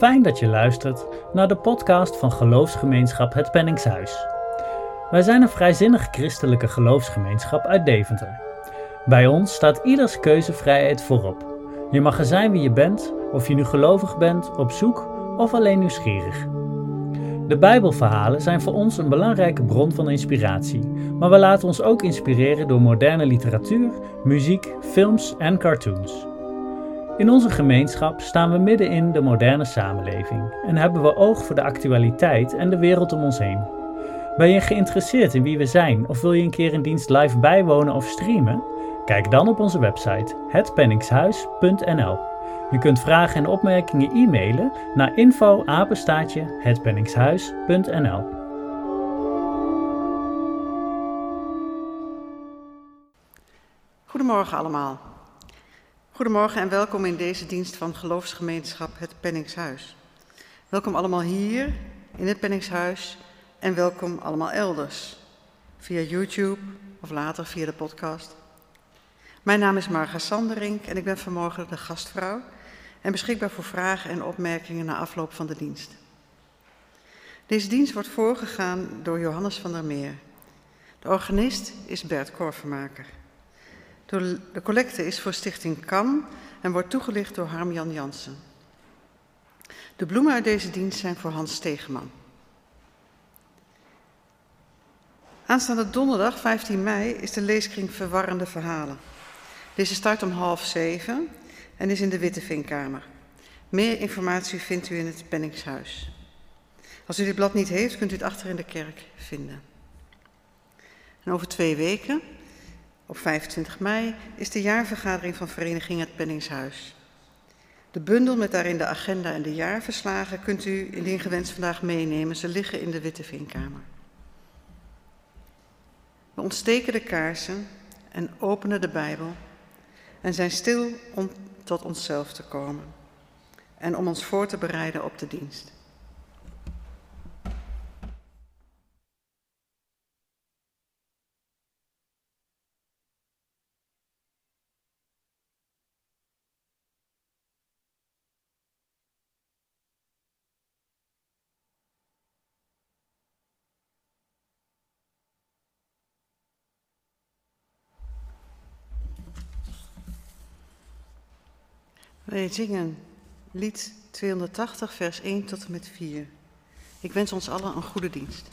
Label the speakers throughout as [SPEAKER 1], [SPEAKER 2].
[SPEAKER 1] fijn dat je luistert naar de podcast van geloofsgemeenschap Het Penningshuis. Wij zijn een vrijzinnig christelijke geloofsgemeenschap uit Deventer. Bij ons staat ieders keuzevrijheid voorop. Je mag er zijn wie je bent, of je nu gelovig bent, op zoek of alleen nieuwsgierig. De Bijbelverhalen zijn voor ons een belangrijke bron van inspiratie, maar we laten ons ook inspireren door moderne literatuur, muziek, films en cartoons. In onze gemeenschap staan we midden in de moderne samenleving en hebben we oog voor de actualiteit en de wereld om ons heen. Ben je geïnteresseerd in wie we zijn of wil je een keer een dienst live bijwonen of streamen? Kijk dan op onze website hetpenningshuis.nl. Je kunt vragen en opmerkingen e-mailen naar info@hetpenningshuis.nl.
[SPEAKER 2] Goedemorgen allemaal. Goedemorgen en welkom in deze dienst van geloofsgemeenschap Het Penningshuis. Welkom allemaal hier in het Penningshuis en welkom allemaal elders. Via YouTube of later via de podcast. Mijn naam is Marga Sanderink en ik ben vanmorgen de gastvrouw en beschikbaar voor vragen en opmerkingen na afloop van de dienst. Deze dienst wordt voorgegaan door Johannes van der Meer. De organist is Bert Korvermaker. De collecte is voor Stichting KAM en wordt toegelicht door Harm-Jan Jansen. De bloemen uit deze dienst zijn voor Hans Stegeman. Aanstaande donderdag 15 mei is de leeskring Verwarrende Verhalen. Deze start om 6:30 en is in de Witte Vinkkamer. Meer informatie vindt u in het Penningshuis. Als u dit blad niet heeft, kunt u het achter in de kerk vinden. En over 2 weken, op 25 mei, is de jaarvergadering van Vereniging Het Penningshuis. De bundel met daarin de agenda en de jaarverslagen kunt u indien gewenst vandaag meenemen. Ze liggen in de Witte Vinkkamer. We ontsteken de kaarsen en openen de Bijbel en zijn stil om tot onszelf te komen en om ons voor te bereiden op de dienst. Wij zingen lied 280, vers 1 tot en met 4. Ik wens ons allen een goede dienst.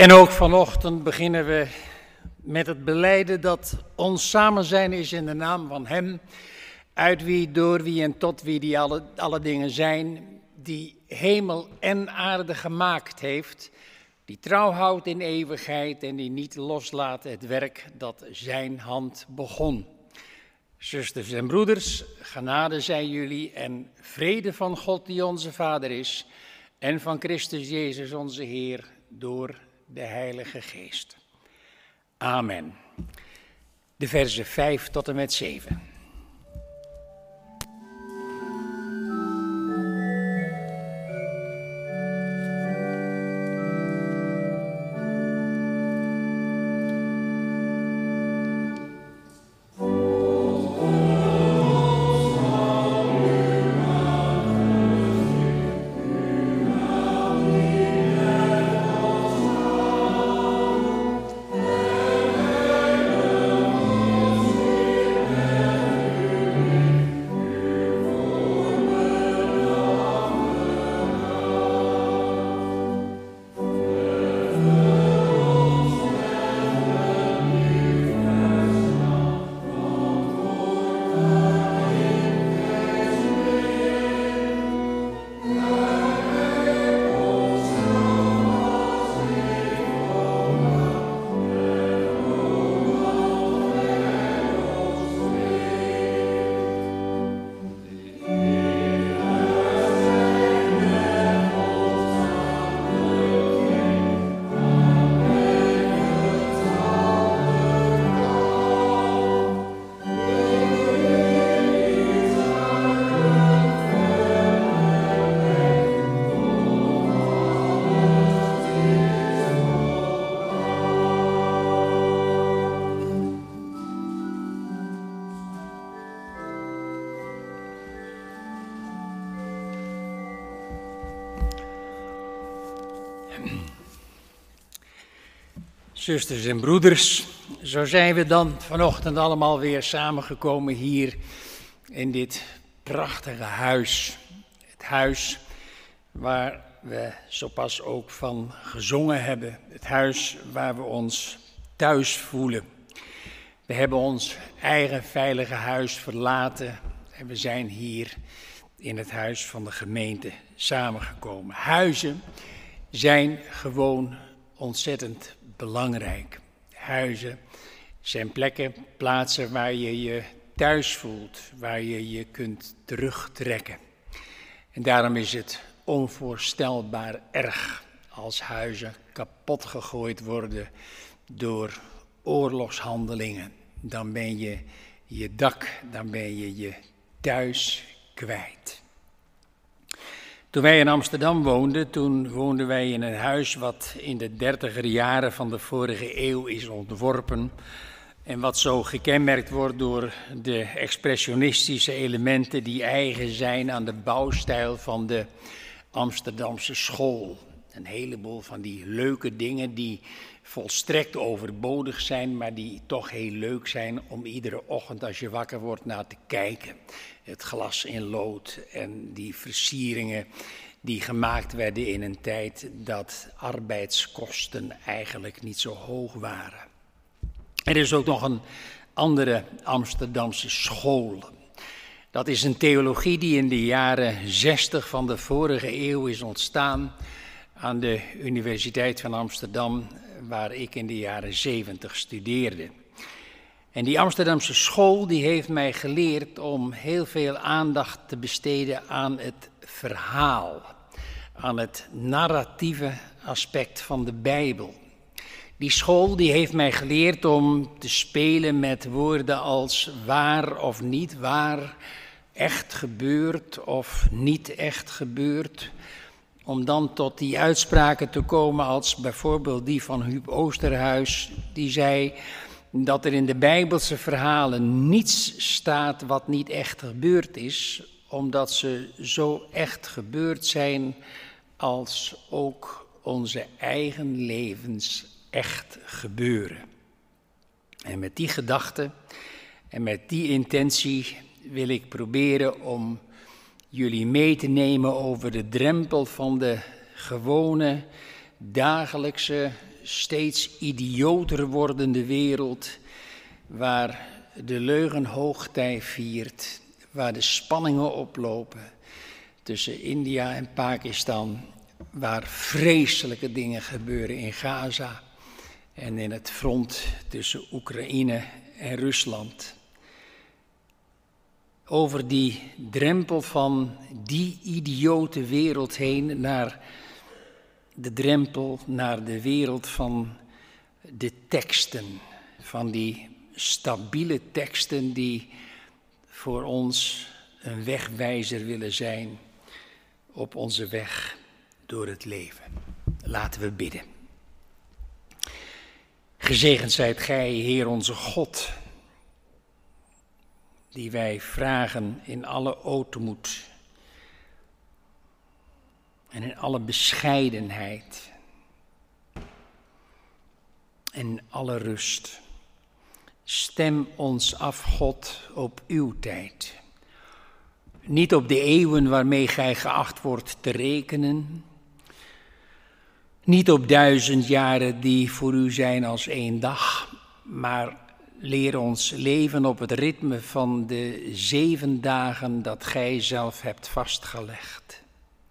[SPEAKER 3] En ook vanochtend beginnen we met het belijden dat ons samen zijn is in de naam van Hem, uit wie, door wie en tot wie die alle dingen zijn, die hemel en aarde gemaakt heeft, die trouw houdt in eeuwigheid en die niet loslaat het werk dat zijn hand begon. Zusters en broeders, genade zij jullie en vrede van God die onze Vader is en van Christus Jezus onze Heer door de Heilige Geest. Amen. De verzen 5 tot en met 7. Zusters en broeders, zo zijn we dan vanochtend allemaal weer samengekomen hier in dit prachtige huis. Het huis waar we zo pas ook van gezongen hebben. Het huis waar we ons thuis voelen. We hebben ons eigen veilige huis verlaten en we zijn hier in het huis van de gemeente samengekomen. Huizen zijn gewoon ontzettend belangrijk. Huizen zijn plekken, plaatsen waar je je thuis voelt, waar je je kunt terugtrekken. En daarom is het onvoorstelbaar erg als huizen kapot gegooid worden door oorlogshandelingen. Dan ben je je dak, dan ben je je thuis kwijt. Toen wij in Amsterdam woonden, toen woonden wij in een huis wat in de 30er jaren van de vorige eeuw is ontworpen. En wat zo gekenmerkt wordt door de expressionistische elementen die eigen zijn aan de bouwstijl van de Amsterdamse school. Een heleboel van die leuke dingen die volstrekt overbodig zijn, maar die toch heel leuk zijn om iedere ochtend als je wakker wordt naar te kijken. Het glas in lood en die versieringen die gemaakt werden in een tijd dat arbeidskosten eigenlijk niet zo hoog waren. Er is ook nog een andere Amsterdamse school. Dat is een theologie die in de jaren 60 van de vorige eeuw is ontstaan aan de Universiteit van Amsterdam, waar ik in de jaren 70 studeerde. En die Amsterdamse school die heeft mij geleerd om heel veel aandacht te besteden aan het verhaal, aan het narratieve aspect van de Bijbel. Die school die heeft mij geleerd om te spelen met woorden als waar of niet waar, echt gebeurd of niet echt gebeurd. Om dan tot die uitspraken te komen als bijvoorbeeld die van Huub Oosterhuis, die zei dat er in de Bijbelse verhalen niets staat wat niet echt gebeurd is, omdat ze zo echt gebeurd zijn als ook onze eigen levens echt gebeuren. En met die gedachte en met die intentie wil ik proberen om jullie mee te nemen over de drempel van de gewone, dagelijkse, steeds idioter wordende wereld, waar de leugen hoogtij viert, waar de spanningen oplopen tussen India en Pakistan, waar vreselijke dingen gebeuren in Gaza en in het front tussen Oekraïne en Rusland. Over die drempel van die idiote wereld heen naar de drempel naar de wereld van de teksten, van die stabiele teksten die voor ons een wegwijzer willen zijn op onze weg door het leven. Laten we bidden. Gezegend zijt gij, Heer onze God, die wij vragen in alle ootmoed en in alle bescheidenheid en in alle rust. Stem ons af, God, op uw tijd. Niet op de eeuwen waarmee gij geacht wordt te rekenen. Niet op 1000 jaren die voor u zijn als 1 dag. Maar leer ons leven op het ritme van de 7 dagen dat gij zelf hebt vastgelegd.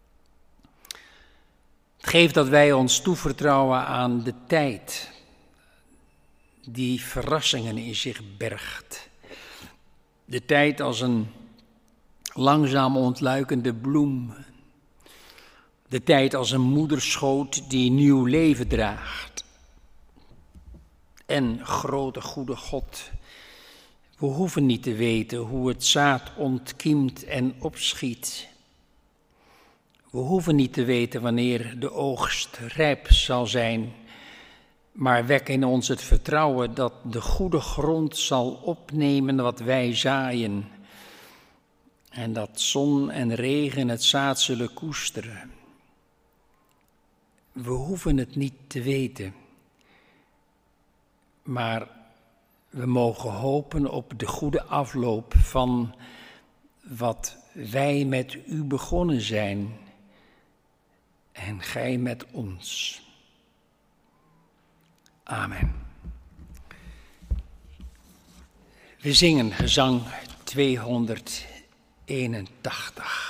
[SPEAKER 3] Geef dat wij ons toevertrouwen aan de tijd die verrassingen in zich bergt. De tijd als een langzaam ontluikende bloem. De tijd als een moederschoot die nieuw leven draagt. En grote goede God, we hoeven niet te weten hoe het zaad ontkiemt en opschiet. We hoeven niet te weten wanneer de oogst rijp zal zijn, maar wek in ons het vertrouwen dat de goede grond zal opnemen wat wij zaaien en dat zon en regen het zaad zullen koesteren. We hoeven het niet te weten, maar we mogen hopen op de goede afloop van wat wij met u begonnen zijn en gij met ons. Amen. We zingen gezang 281.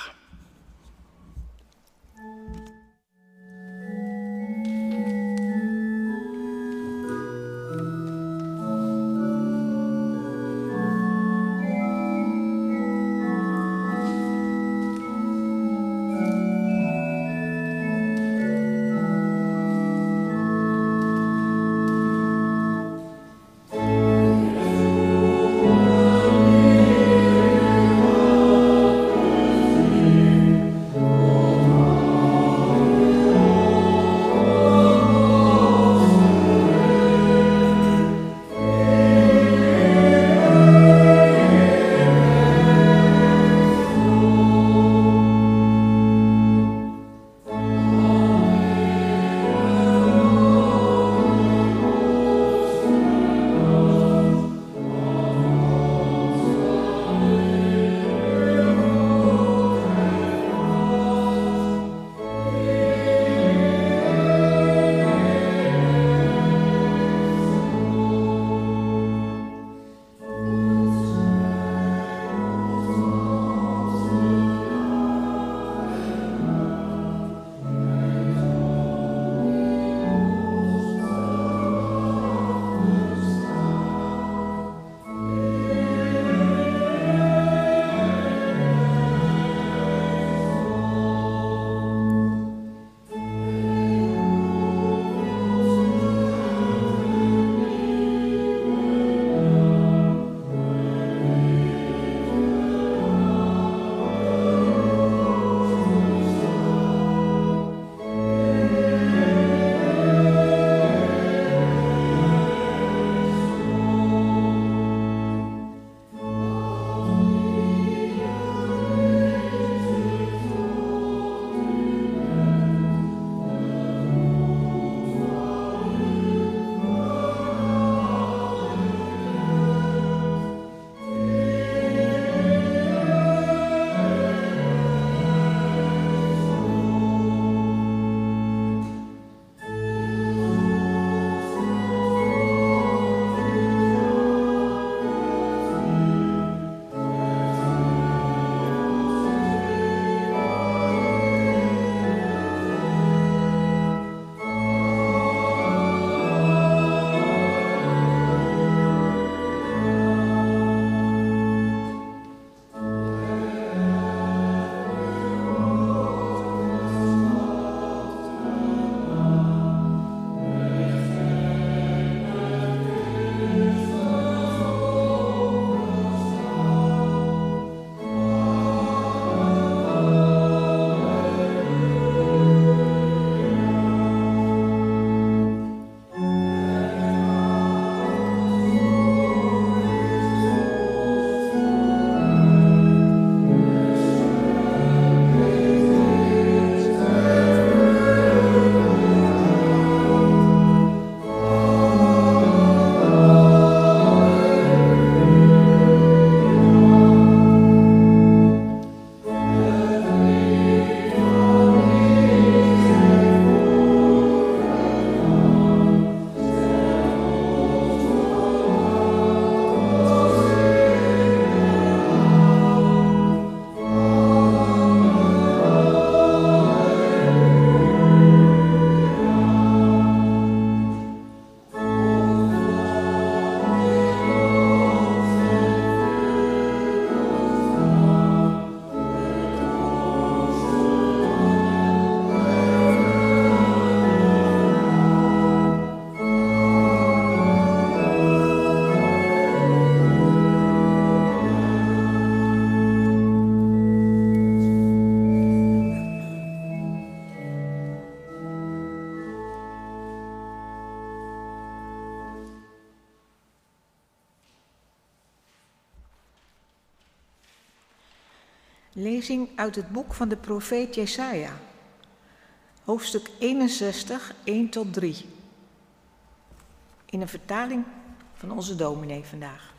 [SPEAKER 4] Lezing uit het boek van de profeet Jesaja, hoofdstuk 61, 1 tot 3. In een vertaling van onze dominee vandaag.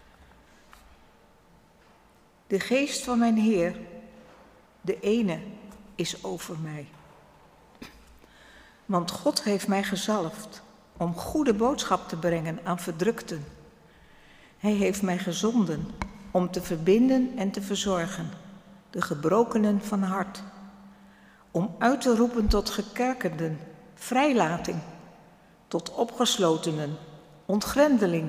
[SPEAKER 4] De geest van mijn Heer, de ene, is over mij. Want God heeft mij gezalfd om goede boodschap te brengen aan verdrukten. Hij heeft mij gezonden om te verbinden en te verzorgen de gebrokenen van hart. Om uit te roepen tot gekerkerden vrijlating, tot opgeslotenen ontgrendeling.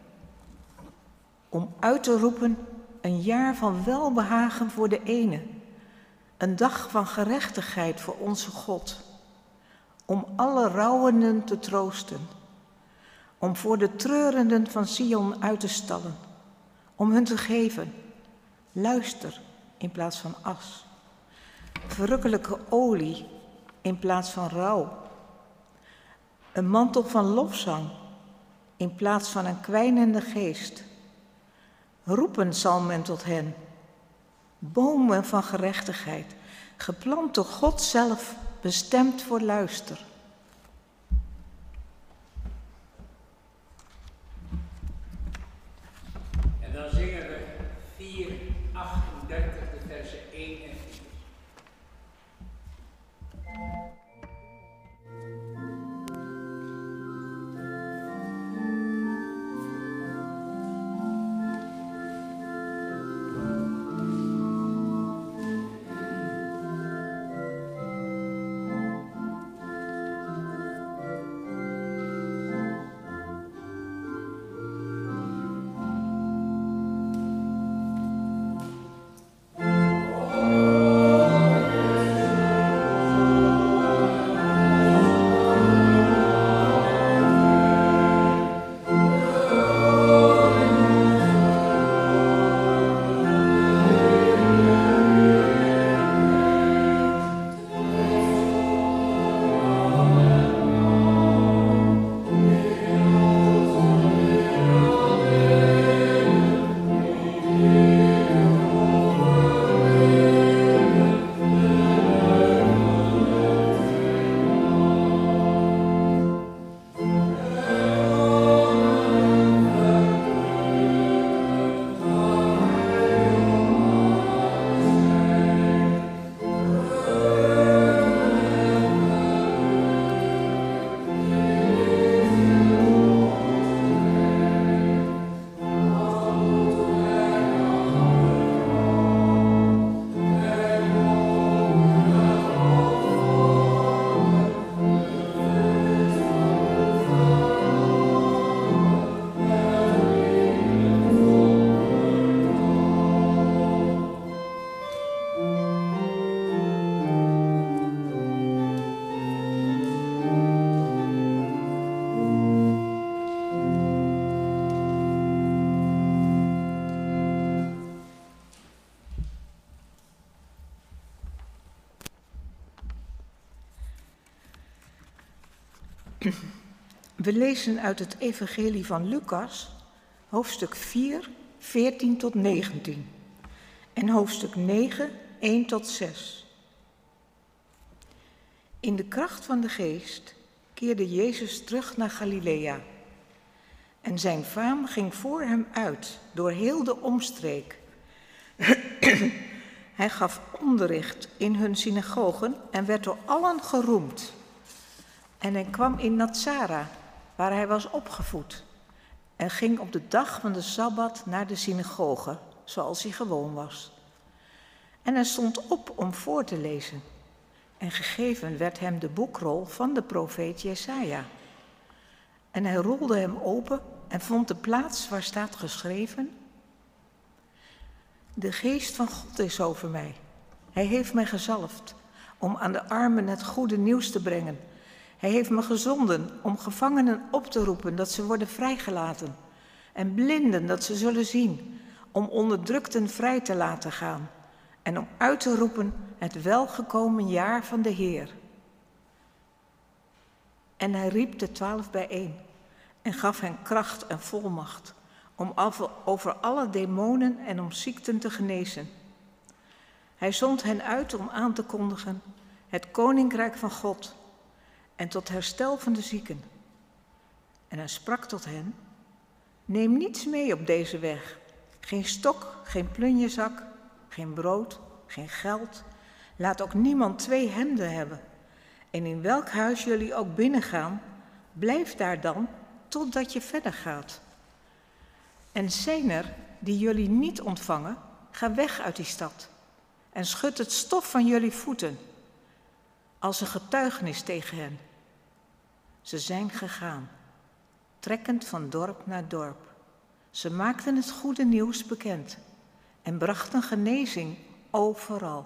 [SPEAKER 4] Om uit te roepen een jaar van welbehagen voor de ene, een dag van gerechtigheid voor onze God. Om alle rouwenden te troosten, om voor de treurenden van Sion uit te stallen, om hun te geven luister in plaats van as, verrukkelijke olie in plaats van rouw, een mantel van lofzang in plaats van een kwijnende geest. Roepen zal men tot hen, bomen van gerechtigheid, geplant door God zelf, bestemd voor luister.
[SPEAKER 3] En dan zingen we 4:38, de versen 1 en 4.
[SPEAKER 4] We lezen uit het Evangelie van Lucas, hoofdstuk 4, 14 tot 19 en hoofdstuk 9, 1 tot 6. In de kracht van de Geest keerde Jezus terug naar Galilea en zijn faam ging voor hem uit door heel de omstreek. Hij gaf onderricht in hun synagogen en werd door allen geroemd. En hij kwam in Nazara, waar hij was opgevoed, en ging op de dag van de Sabbat naar de synagoge, zoals hij gewoon was. En hij stond op om voor te lezen. En gegeven werd hem de boekrol van de profeet Jesaja. En hij rolde hem open en vond de plaats waar staat geschreven: De geest van God is over mij. Hij heeft mij gezalfd om aan de armen het goede nieuws te brengen. Hij heeft me gezonden om gevangenen op te roepen dat ze worden vrijgelaten. En blinden dat ze zullen zien, om onderdrukten vrij te laten gaan. En om uit te roepen het welgekomen jaar van de Heer. En hij riep de 12 bijeen en gaf hen kracht en volmacht om over alle demonen en om ziekten te genezen. Hij zond hen uit om aan te kondigen het koninkrijk van God en tot herstel van de zieken. En hij sprak tot hen: neem niets mee op deze weg. Geen stok, geen plunjezak, geen brood, geen geld. Laat ook niemand 2 hemden hebben. En in welk huis jullie ook binnengaan, blijf daar dan totdat je verder gaat. En zijn er die jullie niet ontvangen, ga weg uit die stad. En schud het stof van jullie voeten, als een getuigenis tegen hen. Ze zijn gegaan, trekkend van dorp naar dorp. Ze maakten het goede nieuws bekend en brachten genezing overal.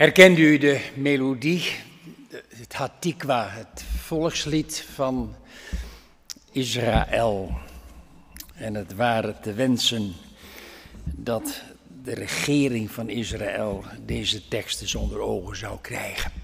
[SPEAKER 3] Herkent u de melodie, het Hatikwa, het volkslied van Israël? En het waren te wensen dat de regering van Israël deze teksten onder ogen zou krijgen.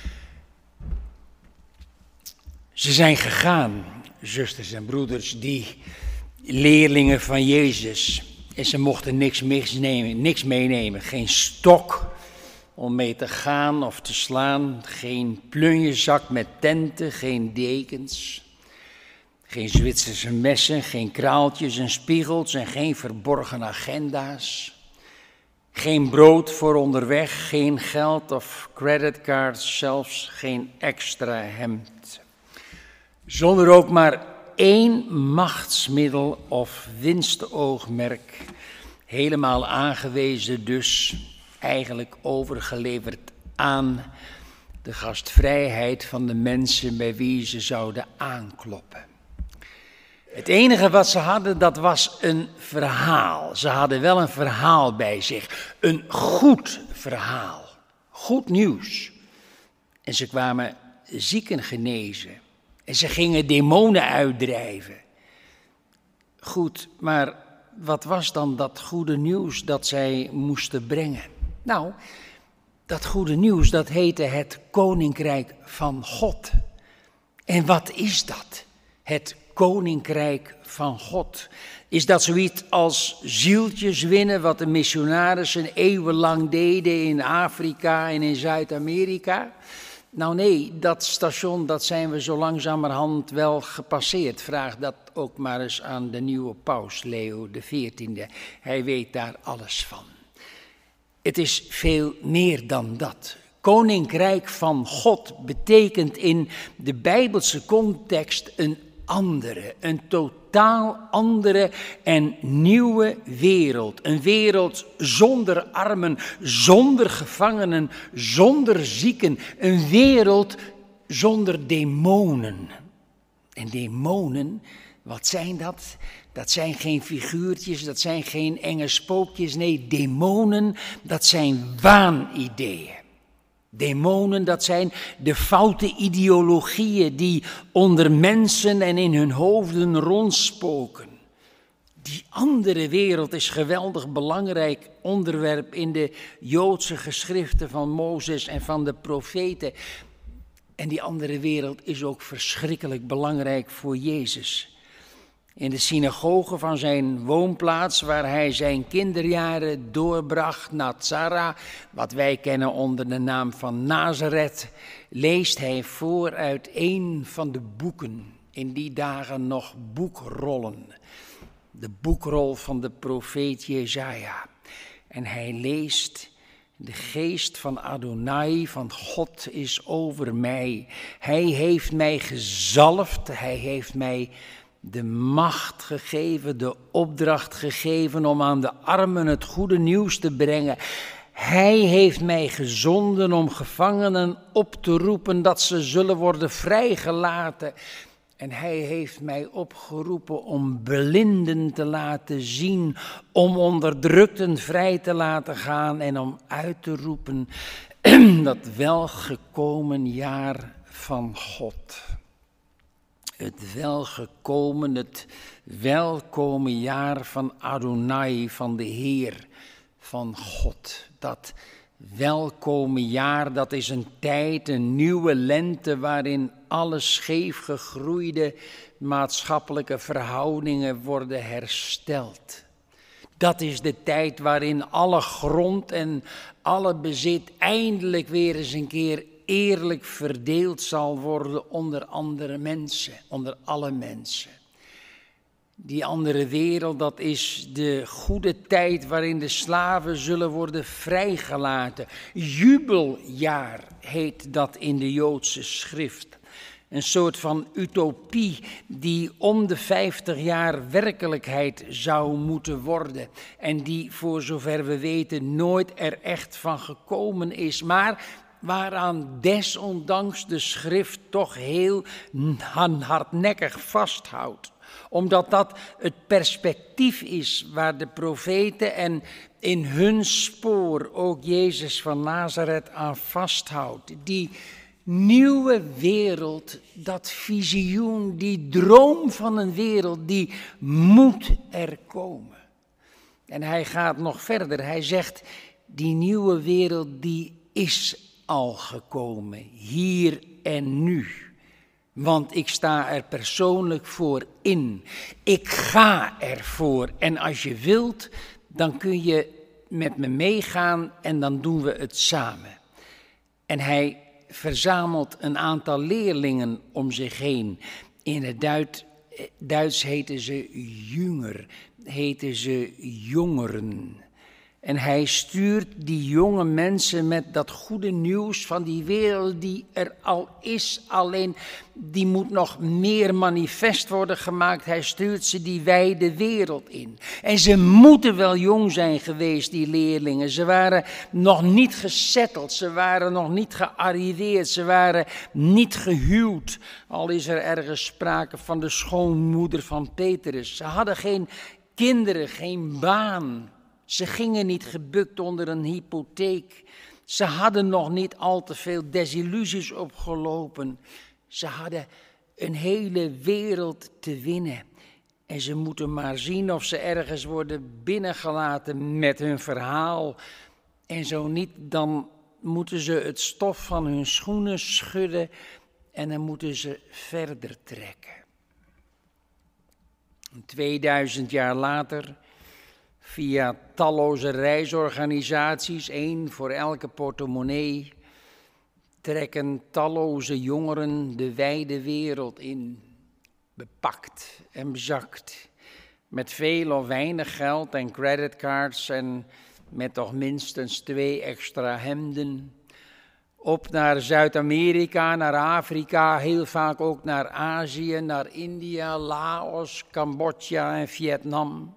[SPEAKER 3] Ze zijn gegaan, zusters en broeders, die leerlingen van Jezus. En ze mochten niks meenemen, geen stok om mee te gaan of te slaan, geen plunjezak met tenten, geen dekens, geen Zwitserse messen, geen kraaltjes en spiegels en geen verborgen agenda's. Geen brood voor onderweg, geen geld of creditcards, zelfs geen extra hemd. Zonder ook maar één machtsmiddel of winstoogmerk, helemaal aangewezen dus, eigenlijk overgeleverd aan de gastvrijheid van de mensen bij wie ze zouden aankloppen. Het enige wat ze hadden, dat was een verhaal. Ze hadden wel een verhaal bij zich, een goed verhaal, goed nieuws. En ze kwamen zieken genezen en ze gingen demonen uitdrijven. Goed, maar wat was dan dat goede nieuws dat zij moesten brengen? Nou, dat goede nieuws, dat heette het Koninkrijk van God. En wat is dat? Het Koninkrijk van God. Is dat zoiets als zieltjes winnen, wat de missionarissen eeuwenlang deden in Afrika en in Zuid-Amerika? Nou nee, dat station, dat zijn we zo langzamerhand wel gepasseerd. Vraag dat ook maar eens aan de nieuwe paus, Leo XIV. Hij weet daar alles van. Het is veel meer dan dat. Koninkrijk van God betekent in de Bijbelse context een totaal andere en nieuwe wereld. Een wereld zonder armen, zonder gevangenen, zonder zieken. Een wereld zonder demonen. En demonen, wat zijn dat? Dat zijn geen figuurtjes, dat zijn geen enge spookjes. Nee, demonen, dat zijn waanideeën. Demonen, dat zijn de foute ideologieën die onder mensen en in hun hoofden rondspoken. Die andere wereld is geweldig belangrijk onderwerp in de Joodse geschriften van Mozes en van de profeten. En die andere wereld is ook verschrikkelijk belangrijk voor Jezus. In de synagoge van zijn woonplaats, waar hij zijn kinderjaren doorbracht, Nazara, wat wij kennen onder de naam van Nazareth, leest hij voor uit een van de boeken, in die dagen nog boekrollen. De boekrol van de profeet Jesaja. En hij leest: de geest van Adonai, van God, is over mij. Hij heeft mij gezalfd, hij heeft mij de macht gegeven, de opdracht gegeven om aan de armen het goede nieuws te brengen. Hij heeft mij gezonden om gevangenen op te roepen dat ze zullen worden vrijgelaten. En hij heeft mij opgeroepen om blinden te laten zien, om onderdrukten vrij te laten gaan en om uit te roepen dat welgekomen jaar van God. Het welkome jaar van Adonai, van de Heer, van God. Dat welkome jaar, dat is een tijd, een nieuwe lente waarin alle scheef gegroeide maatschappelijke verhoudingen worden hersteld. Dat is de tijd waarin alle grond en alle bezit eindelijk weer eens een keer eerlijk verdeeld zal worden onder andere mensen, onder alle mensen. Die andere wereld, dat is de goede tijd waarin de slaven zullen worden vrijgelaten. Jubeljaar heet dat in de Joodse schrift. Een soort van utopie die om de 50 jaar werkelijkheid zou moeten worden. En die, voor zover we weten, nooit er echt van gekomen is. Maar waaraan desondanks de schrift toch heel hardnekkig vasthoudt. Omdat dat het perspectief is waar de profeten en in hun spoor ook Jezus van Nazareth aan vasthoudt. Die nieuwe wereld, dat visioen, die droom van een wereld, die moet er komen. En hij gaat nog verder. Hij zegt, die nieuwe wereld die is al gekomen, hier en nu. Want ik sta er persoonlijk voor in. Ik ga ervoor. En als je wilt, dan kun je met me meegaan en dan doen we het samen. En hij verzamelt een aantal leerlingen om zich heen. In het Duits heten ze jünger, heten ze jongeren. En hij stuurt die jonge mensen met dat goede nieuws van die wereld die er al is. Alleen die moet nog meer manifest worden gemaakt. Hij stuurt ze die wijde wereld in. En ze moeten wel jong zijn geweest, die leerlingen. Ze waren nog niet gesetteld. Ze waren nog niet gearriveerd. Ze waren niet gehuwd. Al is er ergens sprake van de schoonmoeder van Petrus. Ze hadden geen kinderen, geen baan. Ze gingen niet gebukt onder een hypotheek. Ze hadden nog niet al te veel desillusies opgelopen. Ze hadden een hele wereld te winnen. En ze moeten maar zien of ze ergens worden binnengelaten met hun verhaal. En zo niet, dan moeten ze het stof van hun schoenen schudden en dan moeten ze verder trekken. 2000 jaar later, via talloze reisorganisaties, 1 voor elke portemonnee, trekken talloze jongeren de wijde wereld in, bepakt en bezakt, met veel of weinig geld en creditcards en met toch minstens 2 extra hemden. Op naar Zuid-Amerika, naar Afrika, heel vaak ook naar Azië, naar India, Laos, Cambodja en Vietnam.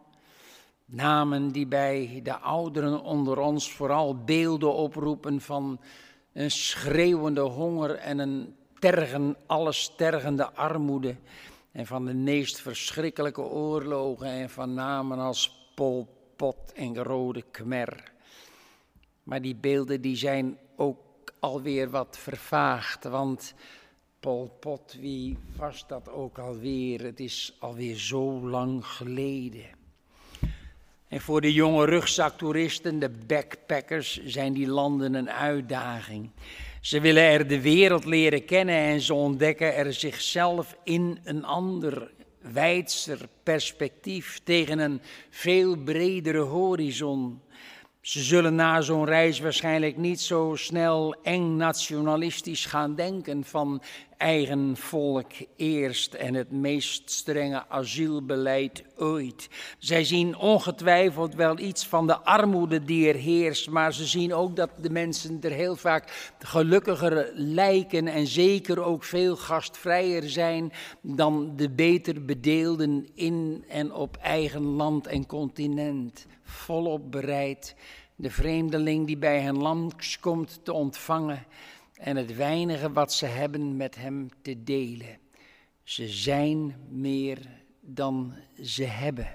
[SPEAKER 3] Namen die bij de ouderen onder ons vooral beelden oproepen van een schreeuwende honger en een alles tergende armoede. En van de meest verschrikkelijke oorlogen en van namen als Pol Pot en Rode Khmer. Maar die beelden die zijn ook alweer wat vervaagd, want Pol Pot, wie was dat ook alweer? Het is alweer zo lang geleden. En voor de jonge rugzaktoeristen, de backpackers, zijn die landen een uitdaging. Ze willen er de wereld leren kennen en ze ontdekken er zichzelf in een ander, wijdser perspectief tegen een veel bredere horizon. Ze zullen na zo'n reis waarschijnlijk niet zo snel eng nationalistisch gaan denken van eigen volk eerst en het meest strenge asielbeleid ooit. Zij zien ongetwijfeld wel iets van de armoede die er heerst, maar ze zien ook dat de mensen er heel vaak gelukkiger lijken en zeker ook veel gastvrijer zijn dan de beter bedeelden in en op eigen land en continent. Volop bereid de vreemdeling die bij hen langskomt te ontvangen en het weinige wat ze hebben met hem te delen. Ze zijn meer dan ze hebben.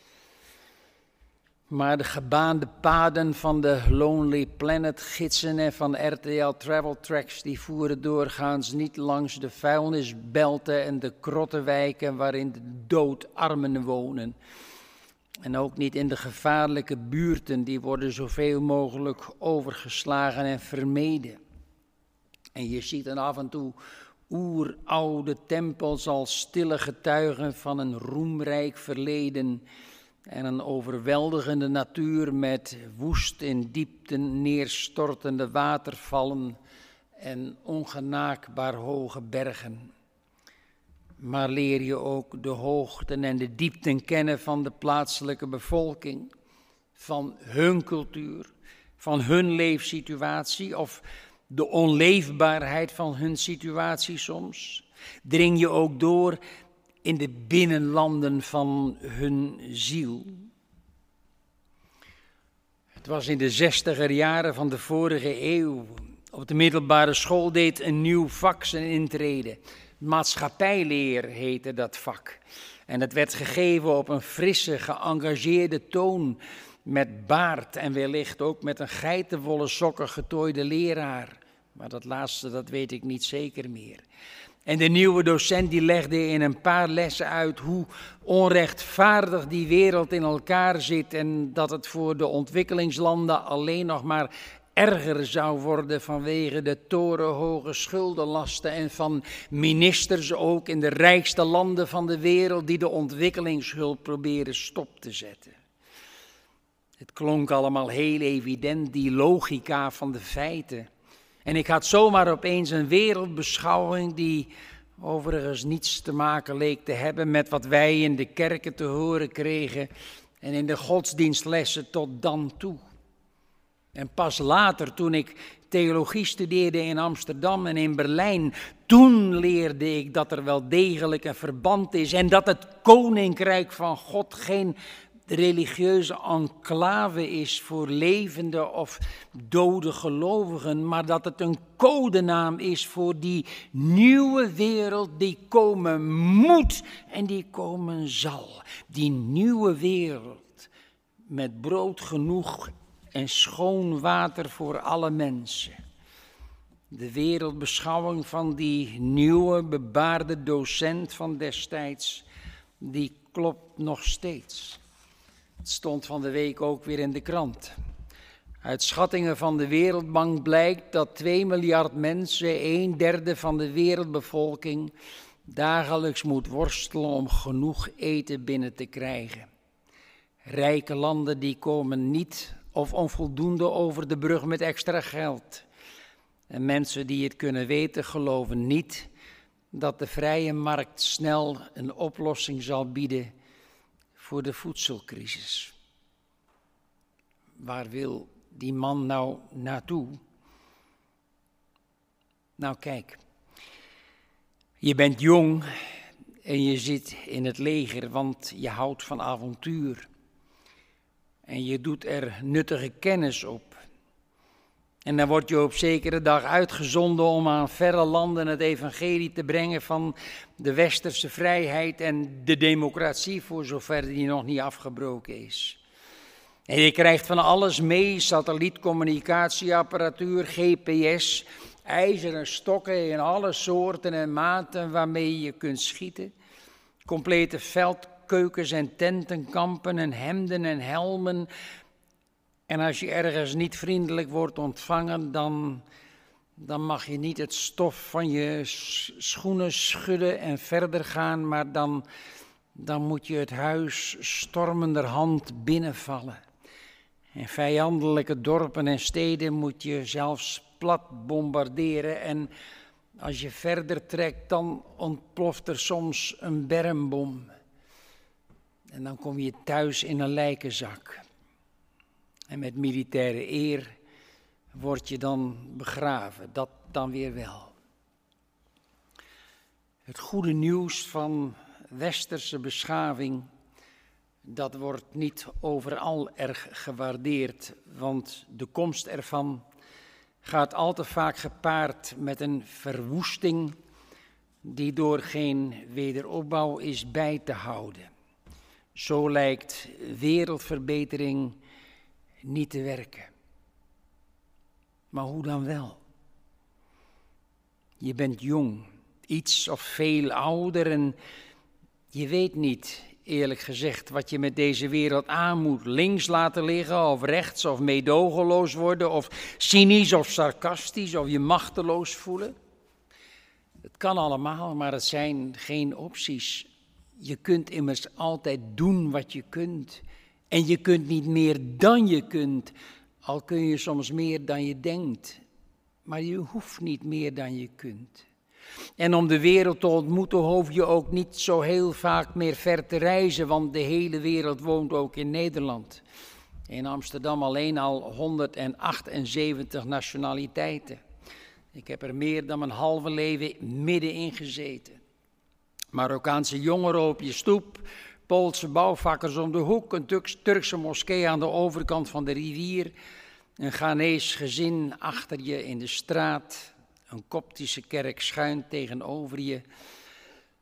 [SPEAKER 3] Maar de gebaande paden van de Lonely Planet gidsen en van RTL Travel Tracks die voeren doorgaans niet langs de vuilnisbelten en de krottenwijken waarin de doodarmen wonen. En ook niet in de gevaarlijke buurten, die worden zoveel mogelijk overgeslagen en vermeden. En je ziet dan af en toe oeroude tempels als stille getuigen van een roemrijk verleden en een overweldigende natuur met woest in diepten neerstortende watervallen en ongenaakbaar hoge bergen. Maar leer je ook de hoogten en de diepten kennen van de plaatselijke bevolking, van hun cultuur, van hun leefsituatie of de onleefbaarheid van hun situatie soms. Dring je ook door in de binnenlanden van hun ziel. Het was in de 60er jaren van de vorige eeuw. Op de middelbare school deed een nieuw vak zijn intrede. Maatschappijleer heette dat vak. En het werd gegeven op een frisse, geëngageerde toon, met baard en wellicht ook met een geitenwolle sokken getooide leraar. Maar dat laatste, dat weet ik niet zeker meer. En de nieuwe docent die legde in een paar lessen uit hoe onrechtvaardig die wereld in elkaar zit en dat het voor de ontwikkelingslanden alleen nog maar erger zou worden vanwege de torenhoge schuldenlasten en van ministers ook in de rijkste landen van de wereld die de ontwikkelingshulp proberen stop te zetten. Het klonk allemaal heel evident, die logica van de feiten. En ik had zomaar opeens een wereldbeschouwing die overigens niets te maken leek te hebben met wat wij in de kerken te horen kregen en in de godsdienstlessen tot dan toe. En pas later, toen ik theologie studeerde in Amsterdam en in Berlijn, toen leerde ik dat er wel degelijk een verband is en dat het koninkrijk van God geen religieuze enclave is voor levende of dode gelovigen, maar dat het een codenaam is voor die nieuwe wereld die komen moet en die komen zal. Die nieuwe wereld met brood genoeg en schoon water voor alle mensen. De wereldbeschouwing van die nieuwe bebaarde docent van destijds, die klopt nog steeds. Het stond van de week ook weer in de krant. Uit schattingen van de Wereldbank blijkt dat 2 miljard mensen, 1/3 van de wereldbevolking, dagelijks moet worstelen om genoeg eten binnen te krijgen. Rijke landen die komen niet of onvoldoende over de brug met extra geld. En mensen die het kunnen weten geloven niet dat de vrije markt snel een oplossing zal bieden voor de voedselcrisis. Waar wil die man nou naartoe? Nou kijk, je bent jong en je zit in het leger, want je houdt van avontuur. En je doet er nuttige kennis op. En dan word je op zekere dag uitgezonden om aan verre landen het evangelie te brengen van de westerse vrijheid en de democratie, voor zover die nog niet afgebroken is. En je krijgt van alles mee, satellietcommunicatieapparatuur, GPS, ijzeren stokken in alle soorten en maten waarmee je kunt schieten, complete veldkeukens en tentenkampen en hemden en helmen. En als je ergens niet vriendelijk wordt ontvangen, dan mag je niet het stof van je schoenen schudden en verder gaan, maar dan moet je het huis stormenderhand binnenvallen. En vijandelijke dorpen en steden moet je zelfs plat bombarderen. En als je verder trekt, dan ontploft er soms een bermbom. En dan kom je thuis in een lijkenzak. En met militaire eer word je dan begraven, dat dan weer wel. Het goede nieuws van westerse beschaving, dat wordt niet overal erg gewaardeerd, want de komst ervan gaat al te vaak gepaard met een verwoesting die door geen wederopbouw is bij te houden. Zo lijkt wereldverbetering niet te werken. Maar hoe dan wel? Je bent jong, iets of veel ouder en je weet niet, eerlijk gezegd, wat je met deze wereld aan moet. Links laten liggen of rechts of meedogenloos worden of cynisch of sarcastisch of je machteloos voelen. Het kan allemaal, maar het zijn geen opties. Je kunt immers altijd doen wat je kunt. En je kunt niet meer dan je kunt, al kun je soms meer dan je denkt. Maar je hoeft niet meer dan je kunt. En om de wereld te ontmoeten hoef je ook niet zo heel vaak meer ver te reizen, want de hele wereld woont ook in Nederland. In Amsterdam alleen al 178 nationaliteiten. Ik heb er meer dan mijn halve leven middenin gezeten. Marokkaanse jongeren op je stoep, Poolse bouwvakkers om de hoek, een Turkse moskee aan de overkant van de rivier, een Ghanees gezin achter je in de straat, een Koptische kerk schuin tegenover je.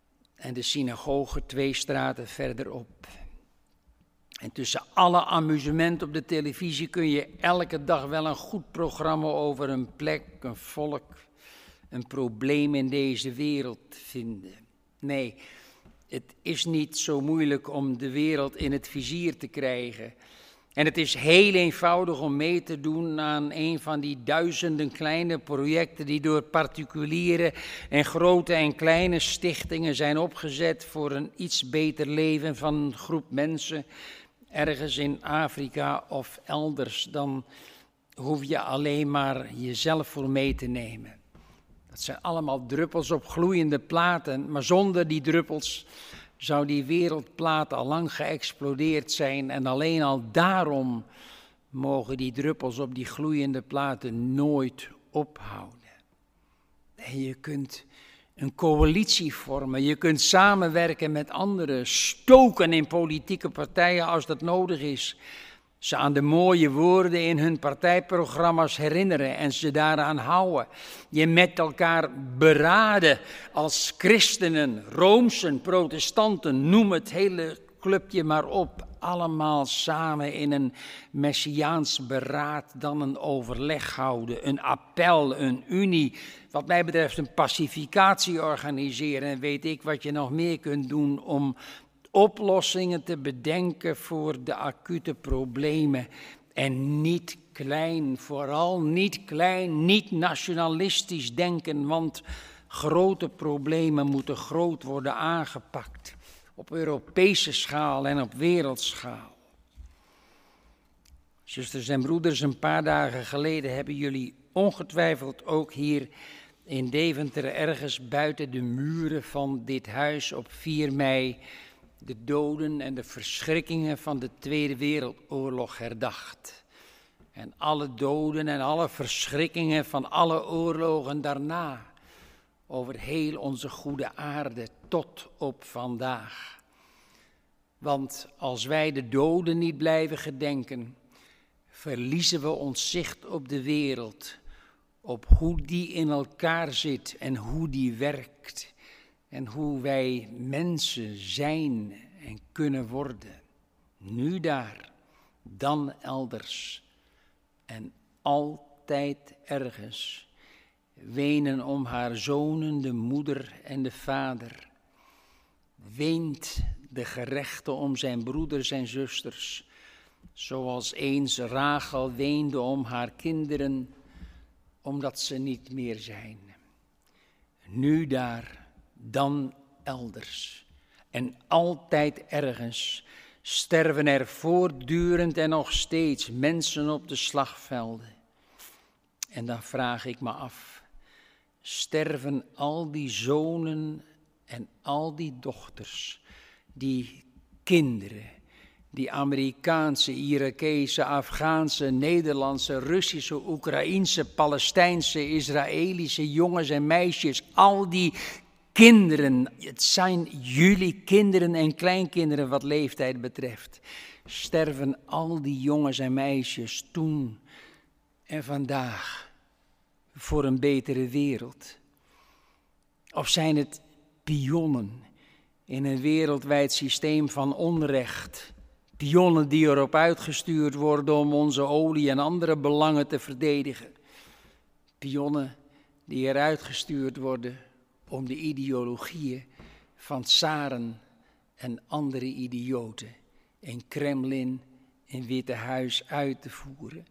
[SPEAKER 3] en de synagoge 2 straten verderop. En tussen alle amusement op de televisie kun je elke dag wel een goed programma over een plek, een volk, een probleem in deze wereld vinden. Nee, het is niet zo moeilijk om de wereld in het vizier te krijgen. En het is heel eenvoudig om mee te doen aan een van die duizenden kleine projecten die door particuliere en grote en kleine stichtingen zijn opgezet voor een iets beter leven van een groep mensen ergens in Afrika of elders. Dan hoef je alleen maar jezelf voor mee te nemen. Dat zijn allemaal druppels op gloeiende platen, maar zonder die druppels zou die wereldplaat al lang geëxplodeerd zijn en alleen al daarom mogen die druppels op die gloeiende platen nooit ophouden. En je kunt een coalitie vormen, je kunt samenwerken met anderen, stoken in politieke partijen als dat nodig is. Ze aan de mooie woorden in hun partijprogramma's herinneren en ze daaraan houden. Je met elkaar beraden als christenen, roomsen, protestanten, noem het hele clubje maar op. Allemaal samen in een messiaans beraad, dan een overleg houden, een appel, een unie. Wat mij betreft een pacificatie organiseren en weet ik wat je nog meer kunt doen om oplossingen te bedenken voor de acute problemen. En niet klein, vooral niet klein, niet nationalistisch denken, want grote problemen moeten groot worden aangepakt. Op Europese schaal en op wereldschaal. Zusters en broeders, een paar dagen geleden hebben jullie ongetwijfeld ook hier in Deventer ergens buiten de muren van dit huis op 4 mei de doden en de verschrikkingen van de Tweede Wereldoorlog herdacht. En alle doden en alle verschrikkingen van alle oorlogen daarna over heel onze goede aarde tot op vandaag. Want als wij de doden niet blijven gedenken, verliezen we ons zicht op de wereld, op hoe die in elkaar zit en hoe die werkt en hoe wij mensen zijn en kunnen worden. Nu daar, dan elders en altijd ergens. Wenen om haar zonen, de moeder en de vader. Weent de gerechte om zijn broeders en zusters, zoals eens Rachel weende om haar kinderen, omdat ze niet meer zijn. Nu daar, dan elders. En altijd ergens sterven er voortdurend en nog steeds mensen op de slagvelden. En dan vraag ik me af, sterven al die zonen en al die dochters, die kinderen, die Amerikaanse, Irakese, Afghaanse, Nederlandse, Russische, Oekraïense, Palestijnse, Israëlische jongens en meisjes, al die kinderen, het zijn jullie kinderen en kleinkinderen wat leeftijd betreft, sterven al die jongens en meisjes toen en vandaag voor een betere wereld? Of zijn het pionnen in een wereldwijd systeem van onrecht? Pionnen die erop uitgestuurd worden om onze olie en andere belangen te verdedigen. Pionnen die eruit gestuurd worden om de ideologieën van tsaren en andere idioten in Kremlin en Witte Huis uit te voeren.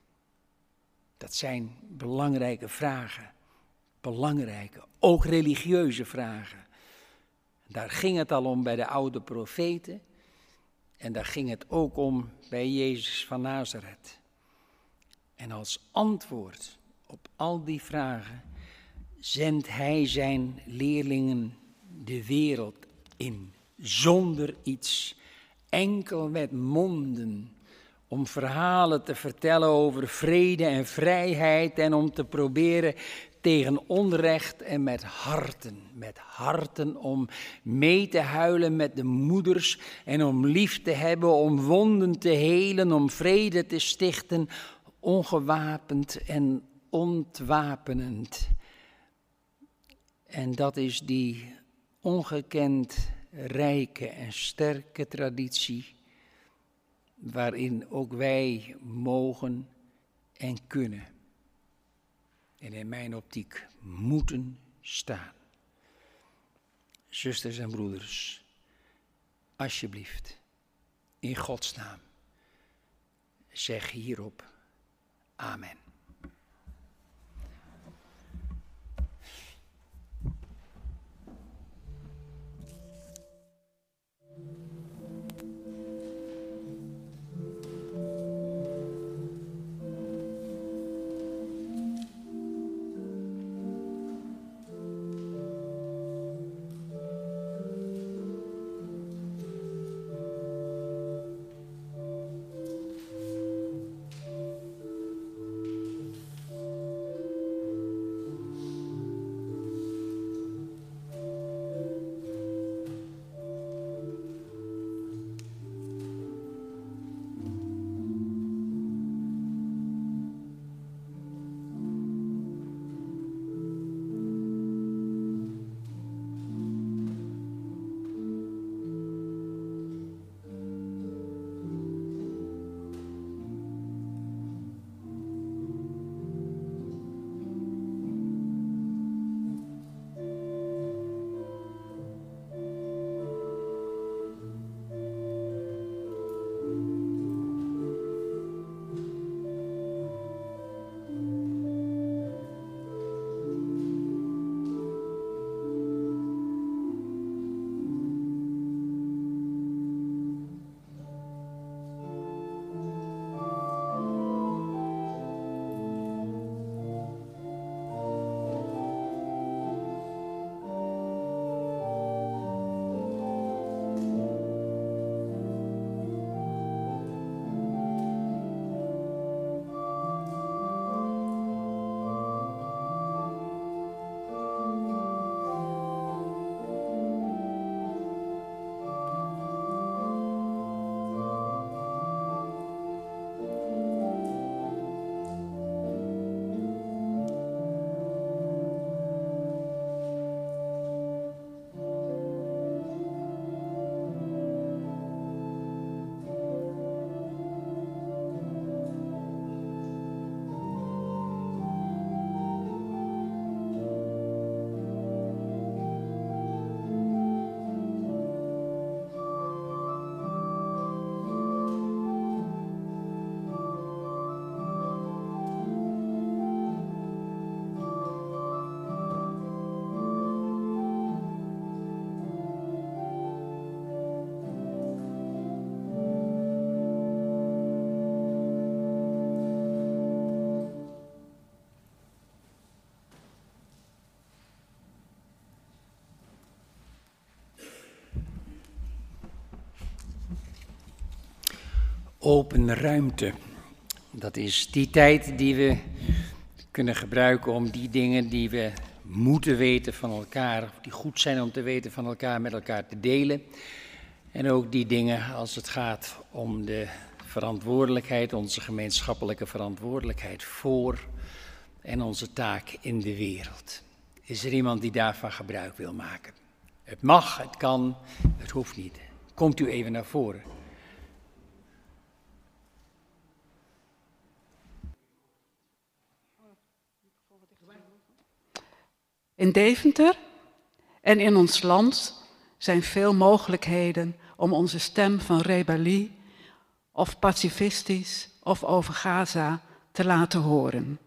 [SPEAKER 3] Dat zijn belangrijke vragen, belangrijke, ook religieuze vragen. Daar ging het al om bij de oude profeten en daar ging het ook om bij Jezus van Nazareth. En als antwoord op al die vragen zendt hij zijn leerlingen de wereld in, zonder iets, enkel met monden, om verhalen te vertellen over vrede en vrijheid en om te proberen tegen onrecht en met harten om mee te huilen met de moeders en om lief te hebben, om wonden te helen, om vrede te stichten, ongewapend en ontwapenend. En dat is die ongekend rijke en sterke traditie, waarin ook wij mogen en kunnen, en in mijn optiek moeten staan. Zusters en broeders, alsjeblieft, in Gods naam, zeg hierop amen. Open ruimte. Dat is die tijd die we kunnen gebruiken om die dingen die we moeten weten van elkaar, die goed zijn om te weten van elkaar, met elkaar te delen. En ook die dingen als het gaat om de verantwoordelijkheid, onze gemeenschappelijke verantwoordelijkheid voor en onze taak in de wereld. Is er iemand die daarvan gebruik wil maken? Het mag, het kan, het hoeft niet. Komt u even naar voren.
[SPEAKER 5] In Deventer en in ons land zijn veel mogelijkheden om onze stem van rebellie of pacifistisch of over Gaza te laten horen.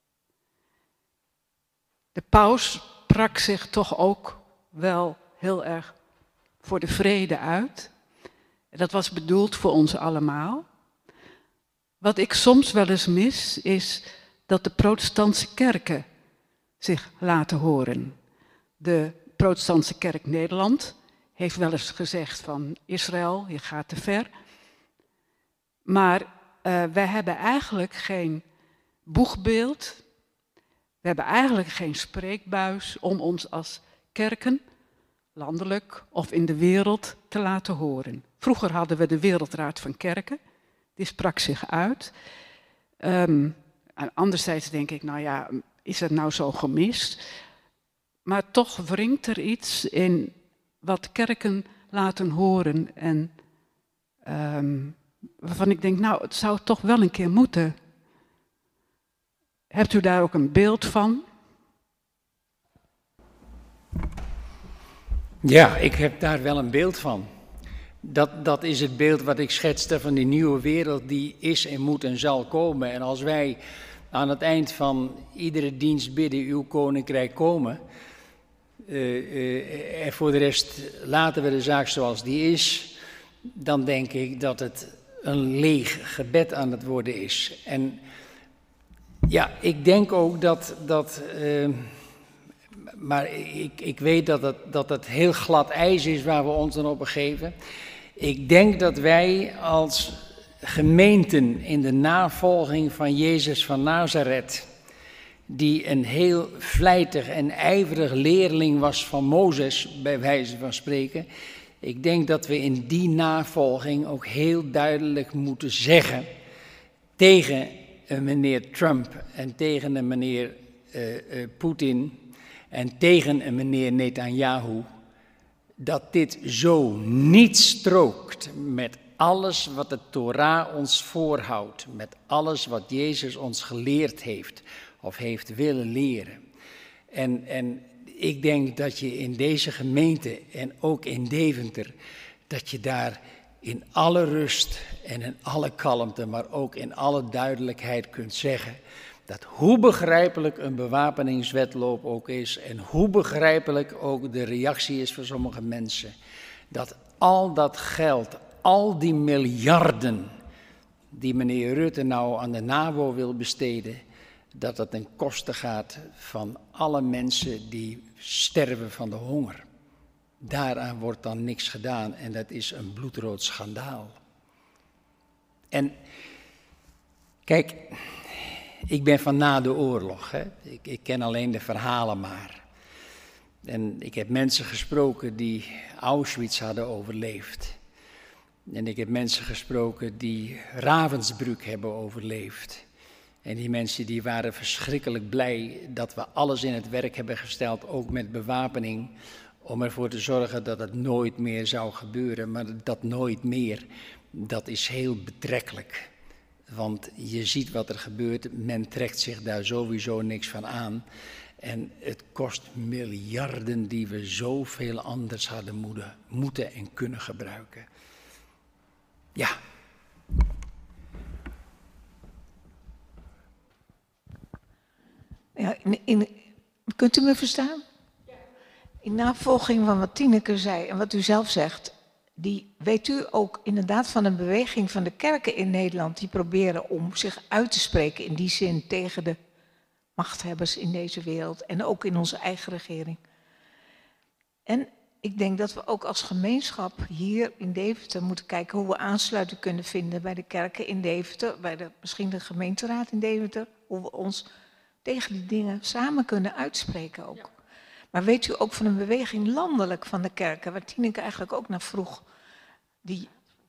[SPEAKER 5] De paus sprak zich toch ook wel heel erg voor de vrede uit. Dat was bedoeld voor ons allemaal. Wat ik soms wel eens mis, is dat de protestantse kerken zich laten horen. De protestantse kerk Nederland heeft wel eens gezegd van Israël, je gaat te ver. Maar wij hebben eigenlijk geen boegbeeld, we hebben eigenlijk geen spreekbuis om ons als kerken, landelijk of in de wereld, te laten horen. Vroeger hadden we de Wereldraad van Kerken, die sprak zich uit. En anderzijds denk ik, nou ja, is het nou zo gemist? Maar toch wringt er iets in wat kerken laten horen en waarvan ik denk, nou, het zou toch wel een keer moeten. Hebt u daar ook een beeld van?
[SPEAKER 3] Ja, ik heb daar wel een beeld van. Dat is het beeld wat ik schetste van die nieuwe wereld die is en moet en zal komen. En als wij aan het eind van iedere dienst bidden, uw koninkrijk komen. En voor de rest laten we de zaak zoals die is. Dan denk ik dat het een leeg gebed aan het worden is. En ja, ik denk ook dat maar ik weet dat het heel glad ijs is waar we ons dan op begeven. Ik denk dat wij als gemeenten in de navolging van Jezus van Nazareth, die een heel vlijtig en ijverig leerling was van Mozes, bij wijze van spreken. Ik denk dat we in die navolging ook heel duidelijk moeten zeggen tegen een meneer Trump en tegen een meneer Poetin en tegen een meneer Netanyahu, dat dit zo niet strookt met alles wat de Torah ons voorhoudt, met alles wat Jezus ons geleerd heeft of heeft willen leren. En ik denk dat je in deze gemeente en ook in Deventer, dat je daar in alle rust en in alle kalmte, maar ook in alle duidelijkheid kunt zeggen dat hoe begrijpelijk een bewapeningswetloop ook is en hoe begrijpelijk ook de reactie is van sommige mensen, dat al dat geld, al die miljarden die meneer Rutte nou aan de NAVO wil besteden, dat het ten koste gaat van alle mensen die sterven van de honger. Daaraan wordt dan niks gedaan en dat is een bloedrood schandaal. En kijk, ik ben van na de oorlog, hè. Ik ken alleen de verhalen maar. En ik heb mensen gesproken die Auschwitz hadden overleefd. En ik heb mensen gesproken die Ravensbrück hebben overleefd. En die mensen die waren verschrikkelijk blij dat we alles in het werk hebben gesteld, ook met bewapening, om ervoor te zorgen dat het nooit meer zou gebeuren. Maar dat nooit meer, dat is heel betrekkelijk. Want je ziet wat er gebeurt, men trekt zich daar sowieso niks van aan. En het kost miljarden die we zoveel anders hadden moeten en kunnen gebruiken. Ja.
[SPEAKER 4] Ja, kunt u me verstaan? In navolging van wat Tineke zei en wat u zelf zegt, weet u ook inderdaad van een beweging van de kerken in Nederland die proberen om zich uit te spreken in die zin tegen de machthebbers in deze wereld en ook in onze eigen regering. En ik denk dat we ook als gemeenschap hier in Deventer moeten kijken hoe we aansluiting kunnen vinden bij de kerken in Deventer, misschien de gemeenteraad in Deventer, hoe we ons tegen die dingen samen kunnen uitspreken ook. Ja. Maar weet u ook van een beweging landelijk van de kerken, waar Tineke eigenlijk ook naar vroeg, die...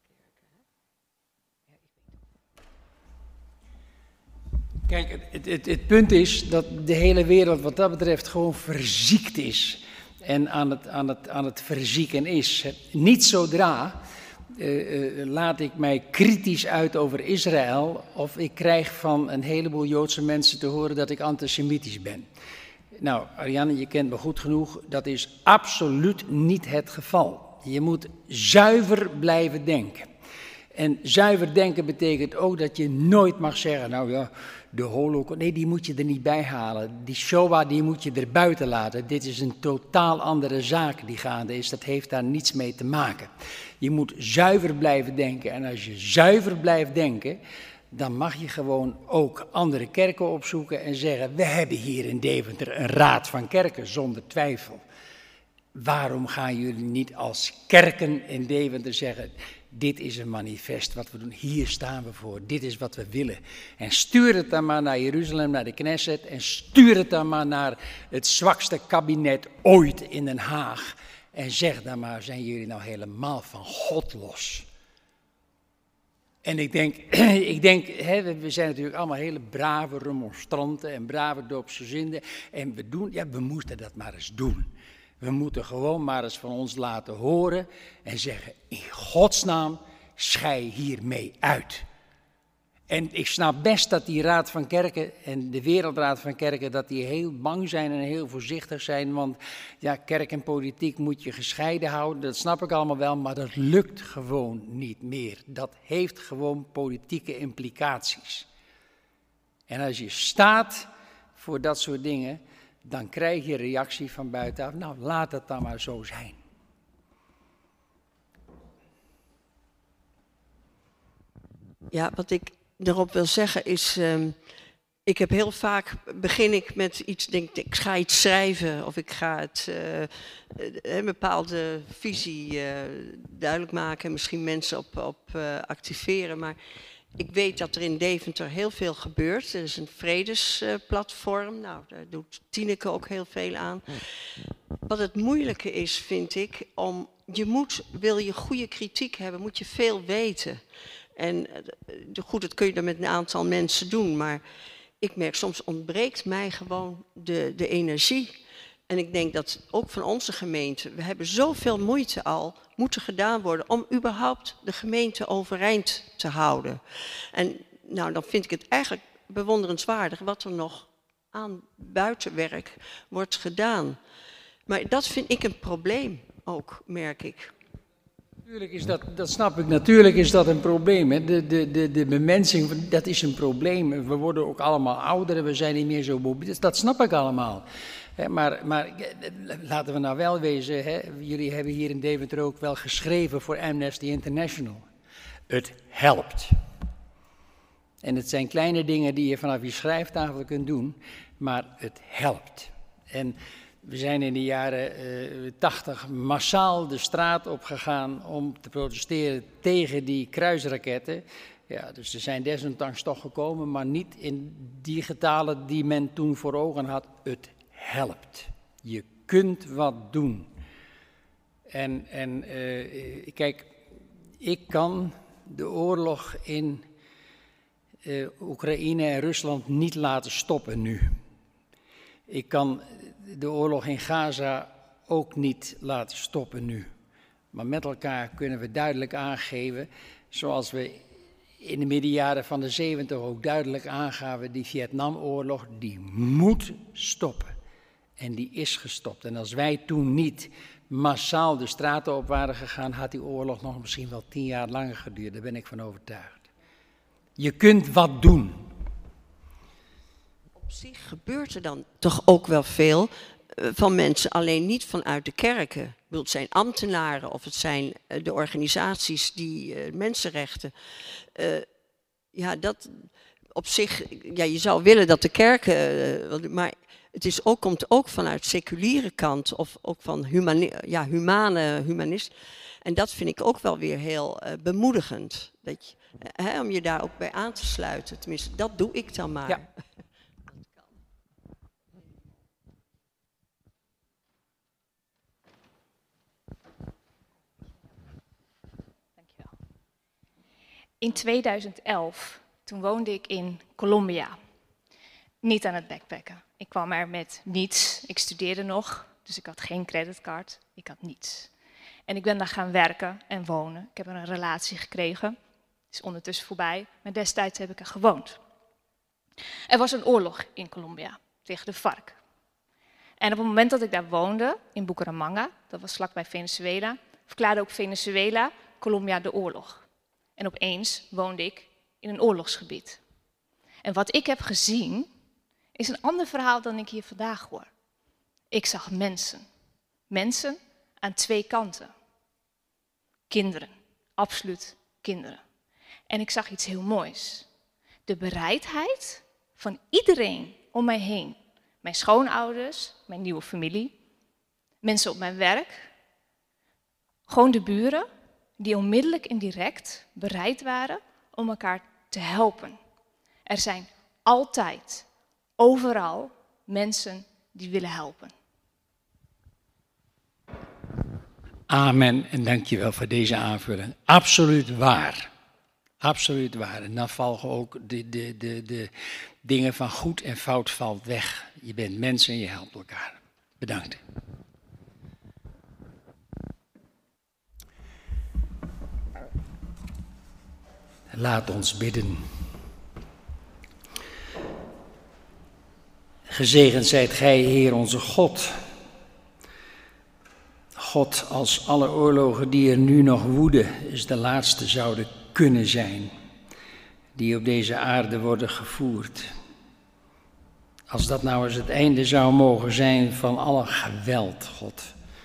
[SPEAKER 3] Kijk, het punt is dat de hele wereld wat dat betreft gewoon verziekt is en aan het verzieken is. Niet zodra laat ik mij kritisch uit over Israël of ik krijg van een heleboel Joodse mensen te horen dat ik antisemitisch ben. Nou, Ariane, je kent me goed genoeg, dat is absoluut niet het geval. Je moet zuiver blijven denken. En zuiver denken betekent ook dat je nooit mag zeggen, nou ja, de Holocaust, nee, die moet je er niet bij halen. Die Shoah, die moet je er buiten laten. Dit is een totaal andere zaak die gaande is, dat heeft daar niets mee te maken. Je moet zuiver blijven denken en als je zuiver blijft denken, dan mag je gewoon ook andere kerken opzoeken en zeggen, we hebben hier in Deventer een raad van kerken, zonder twijfel. Waarom gaan jullie niet als kerken in Deventer zeggen, dit is een manifest wat we doen, hier staan we voor, dit is wat we willen. En stuur het dan maar naar Jeruzalem, naar de Knesset en stuur het dan maar naar het zwakste kabinet ooit in Den Haag. En zeg dan maar, zijn jullie nou helemaal van God los? En ik denk, we zijn natuurlijk allemaal hele brave remonstranten en brave doopsgezinden. En we moesten dat maar eens doen. We moeten gewoon maar eens van ons laten horen en zeggen, in Godsnaam, schei hiermee uit. En ik snap best dat die Raad van Kerken en de Wereldraad van Kerken, dat die heel bang zijn en heel voorzichtig zijn. Want ja, kerk en politiek moet je gescheiden houden, dat snap ik allemaal wel, maar dat lukt gewoon niet meer. Dat heeft gewoon politieke implicaties. En als je staat voor dat soort dingen, dan krijg je reactie van buitenaf. Nou, laat het dan maar zo zijn.
[SPEAKER 6] Ja, wat ik erop wil zeggen is, ik heb heel vaak, begin ik met iets, denk ik ga iets schrijven of ik ga een bepaalde visie duidelijk maken en misschien mensen op activeren. Maar ik weet dat er in Deventer heel veel gebeurt. Er is een vredesplatform, nou, daar doet Tineke ook heel veel aan. Wat het moeilijke is, vind ik, wil je goede kritiek hebben, moet je veel weten. En goed, dat kun je dan met een aantal mensen doen, maar ik merk soms ontbreekt mij gewoon de energie. En ik denk dat ook van onze gemeente, we hebben zoveel moeite al moeten gedaan worden om überhaupt de gemeente overeind te houden. En nou, dan vind ik het eigenlijk bewonderenswaardig wat er nog aan buitenwerk wordt gedaan. Maar dat vind ik een probleem ook, merk ik.
[SPEAKER 3] Natuurlijk is dat snap ik, natuurlijk is dat een probleem. Hè. De bemensing, dat is een probleem. We worden ook allemaal ouder, we zijn niet meer zo mobiel. Dat snap ik allemaal. Maar laten we nou wel wezen, hè. Jullie hebben hier in Deventer ook wel geschreven voor Amnesty International. Het helpt. En het zijn kleine dingen die je vanaf je schrijftafel kunt doen, maar het helpt. En we zijn in de jaren 80 massaal de straat opgegaan om te protesteren tegen die kruisraketten. Ja, dus er zijn desondanks toch gekomen, maar niet in die getalen die men toen voor ogen had. Het helpt. Je kunt wat doen. En kijk, ik kan de oorlog in Oekraïne en Rusland niet laten stoppen nu. Ik kan de oorlog in Gaza ook niet laten stoppen nu. Maar met elkaar kunnen we duidelijk aangeven, zoals we in de middenjaren van de 70 ook duidelijk aangaven, die Vietnamoorlog, die moet stoppen. En die is gestopt. En als wij toen niet massaal de straten op waren gegaan, had die oorlog nog misschien wel 10 jaar langer geduurd. Daar ben ik van overtuigd. Je kunt wat doen.
[SPEAKER 6] Op zich gebeurt er dan toch ook wel veel van mensen, alleen niet vanuit de kerken. Het zijn ambtenaren of het zijn de organisaties die mensenrechten. Ja, dat op zich, ja, je zou willen dat de kerken, maar het is ook, komt ook vanuit seculiere kant of ook van humanist. En dat vind ik ook wel weer heel bemoedigend. Dat je, om je daar ook bij aan te sluiten. Tenminste, dat doe ik dan maar.
[SPEAKER 3] Ja.
[SPEAKER 7] Dankjewel. In 2011, toen woonde ik in Colombia. Niet aan het backpacken. Ik kwam er met niets. Ik studeerde nog, dus ik had geen creditcard. Ik had niets. En ik ben daar gaan werken en wonen. Ik heb een relatie gekregen. Het is ondertussen voorbij, maar destijds heb ik er gewoond. Er was een oorlog in Colombia tegen de FARC. En op het moment dat ik daar woonde, in Bucaramanga, dat was vlakbij Venezuela, verklaarde ook Venezuela Colombia de oorlog. En opeens woonde ik in een oorlogsgebied. En wat ik heb gezien, is een ander verhaal dan ik hier vandaag hoor. Ik zag mensen. Mensen aan twee kanten. Kinderen, absoluut kinderen. En ik zag iets heel moois. De bereidheid van iedereen om mij heen. Mijn schoonouders, mijn nieuwe familie, mensen op mijn werk. Gewoon de buren die onmiddellijk en direct bereid waren om elkaar te helpen. Er zijn altijd, overal mensen die willen helpen.
[SPEAKER 3] Amen en dankjewel voor deze aanvulling. Absoluut waar. Absoluut waar. En dan vallen ook de dingen van goed en fout valt weg. Je bent mens en je helpt elkaar. Bedankt. Laat ons bidden. Gezegend zijt gij, Heer onze God. God, als alle oorlogen die er nu nog woeden, is de laatste zouden kunnen zijn, die op deze aarde worden gevoerd. Als dat nou eens het einde zou mogen zijn van alle geweld, God,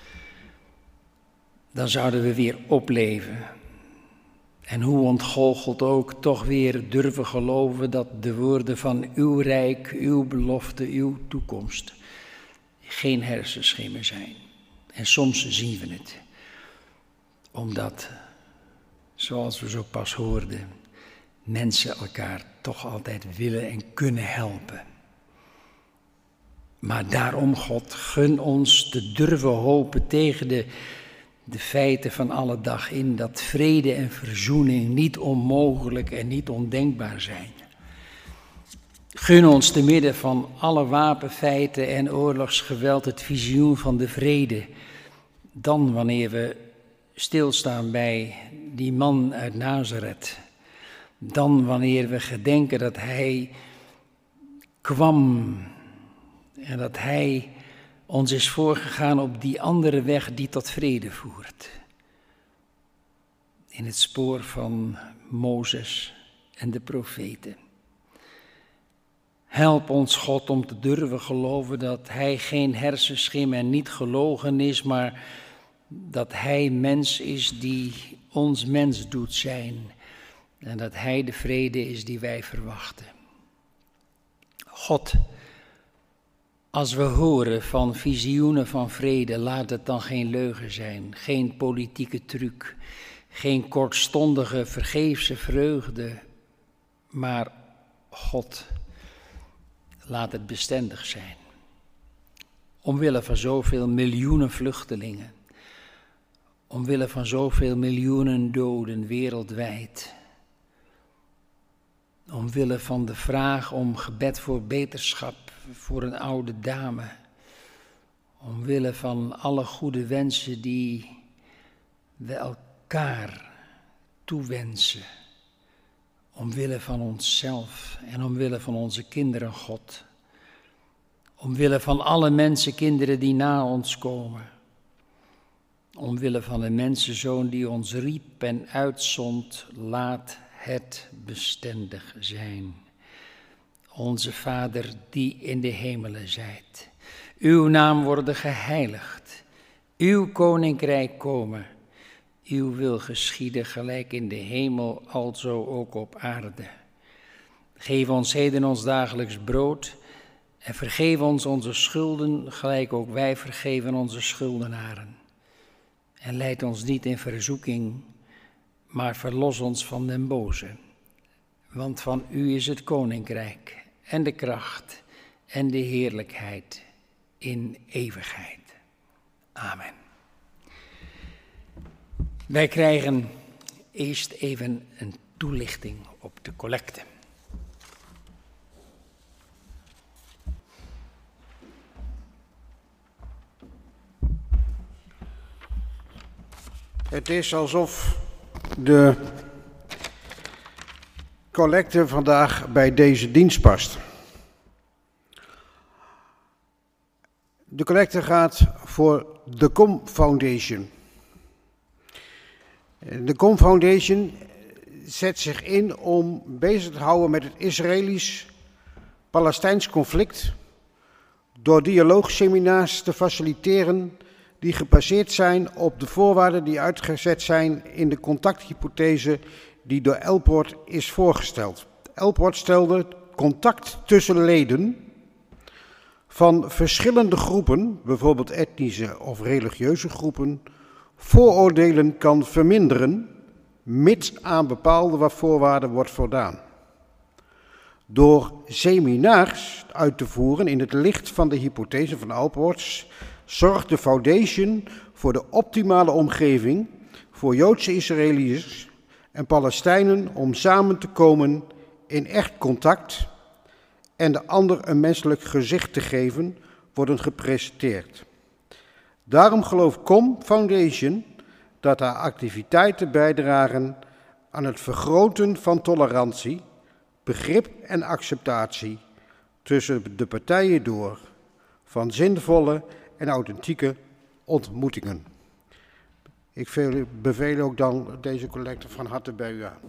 [SPEAKER 3] dan zouden we weer opleven. En hoe ontgoocheld ook, toch weer durven geloven dat de woorden van uw rijk, uw belofte, uw toekomst geen hersenschimmen zijn. En soms zien we het, omdat, zoals we zo pas hoorden, mensen elkaar toch altijd willen en kunnen helpen. Maar daarom, God, gun ons te durven hopen tegen de feiten van alle dag in, dat vrede en verzoening niet onmogelijk en niet ondenkbaar zijn. Gun ons te midden van alle wapenfeiten en oorlogsgeweld het visioen van de vrede. Dan wanneer we stilstaan bij die man uit Nazareth. Dan wanneer we gedenken dat hij kwam en dat hij ons is voorgegaan op die andere weg die tot vrede voert. In het spoor van Mozes en de profeten. Help ons, God, om te durven geloven dat hij geen hersenschim en niet gelogen is, maar dat hij mens is die ons mens doet zijn. En dat hij de vrede is die wij verwachten. God, als we horen van visioenen van vrede, laat het dan geen leugen zijn, geen politieke truc, geen kortstondige vergeefse vreugde, maar God, laat het bestendig zijn. Omwille van zoveel miljoenen vluchtelingen, omwille van zoveel miljoenen doden wereldwijd, omwille van de vraag om gebed voor beterschap voor een oude dame, omwille van alle goede wensen die we elkaar toewensen, omwille van onszelf en omwille van onze kinderen, God, omwille van alle mensenkinderen die na ons komen, omwille van de mensenzoon die ons riep en uitzond, laat het bestendig zijn. Onze Vader die in de hemelen zijt, uw naam worden geheiligd, uw koninkrijk komen, uw wil geschieden gelijk in de hemel, alzo ook op aarde. Geef ons heden ons dagelijks brood en vergeef ons onze schulden, gelijk ook wij vergeven onze schuldenaren. En leid ons niet in verzoeking, maar verlos ons van den boze. Want van u is het koninkrijk en de kracht en de heerlijkheid in eeuwigheid. Amen. Wij krijgen eerst even een toelichting op de collecte.
[SPEAKER 8] Het is alsof de collecte vandaag bij deze dienst past. De collecte gaat voor de Com Foundation. De Com Foundation zet zich in om bezig te houden met het Israëlisch-Palestijns conflict door dialoogseminars te faciliteren die gebaseerd zijn op de voorwaarden die uitgezet zijn in de contacthypothese die door Elpoort is voorgesteld. Elpoort stelde contact tussen leden van verschillende groepen, bijvoorbeeld etnische of religieuze groepen, vooroordelen kan verminderen, mits aan bepaalde voorwaarden wordt voldaan. Door seminars uit te voeren in het licht van de hypothese van Elpoort zorgt de Foundation voor de optimale omgeving voor Joodse Israëliërs en Palestijnen om samen te komen in echt contact en de ander een menselijk gezicht te geven, worden gepresenteerd. Daarom gelooft Com Foundation dat haar activiteiten bijdragen aan het vergroten van tolerantie, begrip en acceptatie tussen de partijen door, van zinvolle en authentieke ontmoetingen. Ik beveel ook dan deze collecte van harte bij u aan.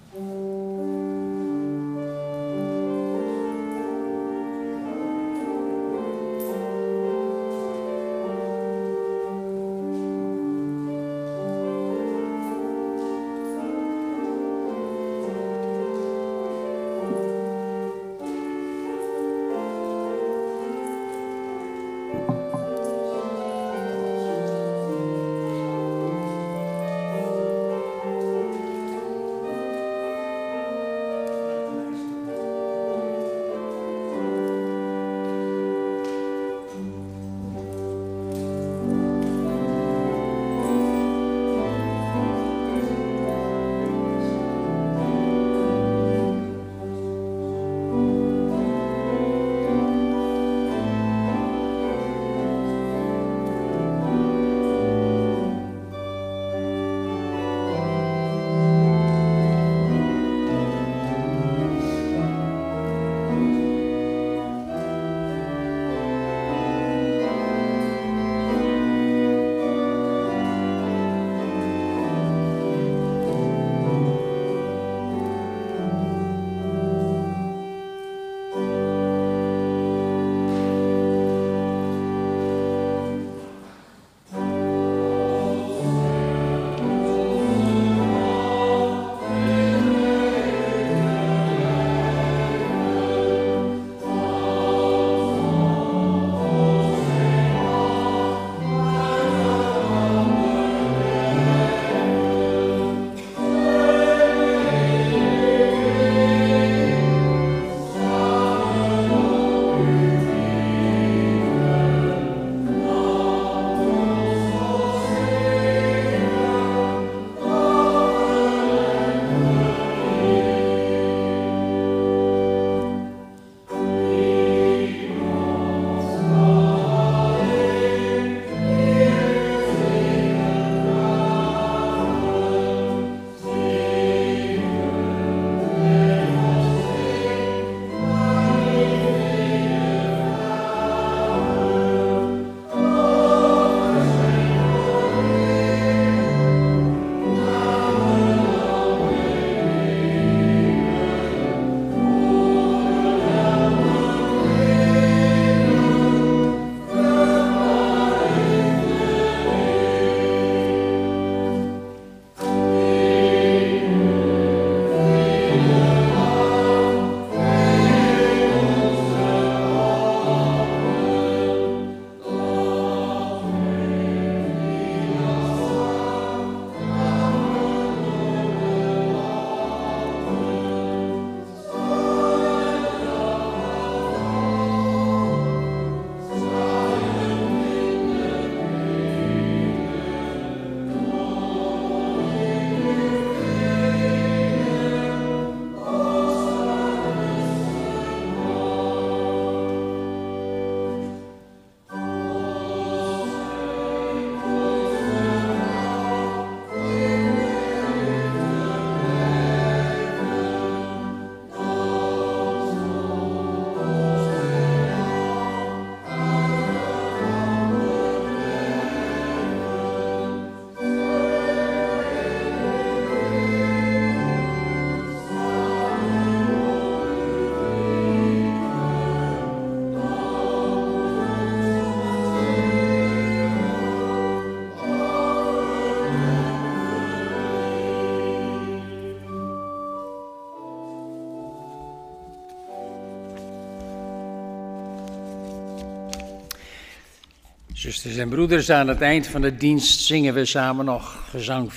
[SPEAKER 3] Zusters en broeders, aan het eind van de dienst zingen we samen nog gezang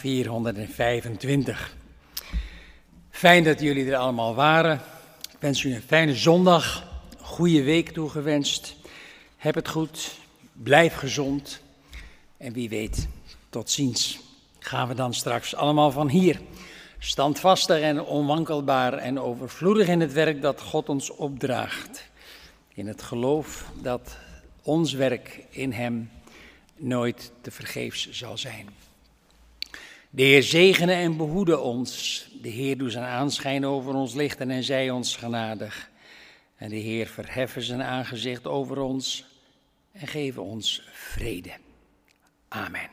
[SPEAKER 3] 425. Fijn dat jullie er allemaal waren. Ik wens u een fijne zondag, een goede week toegewenst. Heb het goed, blijf gezond en wie weet, tot ziens. Gaan we dan straks allemaal van hier, standvastig en onwankelbaar en overvloedig in het werk dat God ons opdraagt. In het geloof dat ons werk in hem nooit te vergeefs zal zijn. De Heer zegene en behoede ons. De Heer doe zijn aanschijn over ons lichten en zij ons genadig. En de Heer verheffen zijn aangezicht over ons en geven ons vrede. Amen.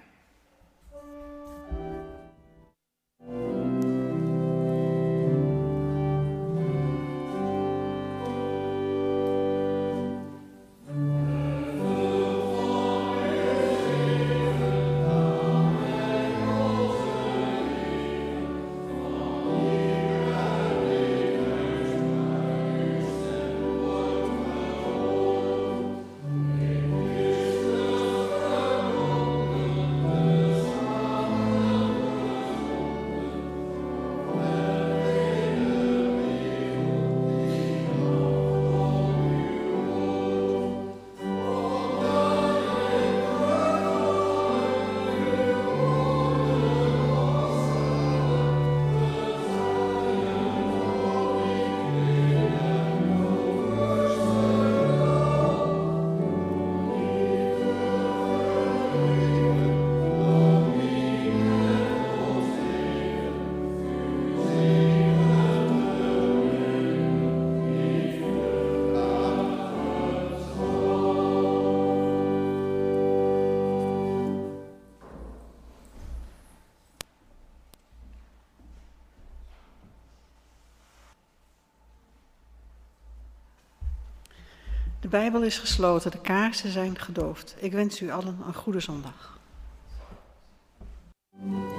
[SPEAKER 2] De Bijbel is gesloten, de kaarsen zijn gedoofd. Ik wens u allen een goede zondag.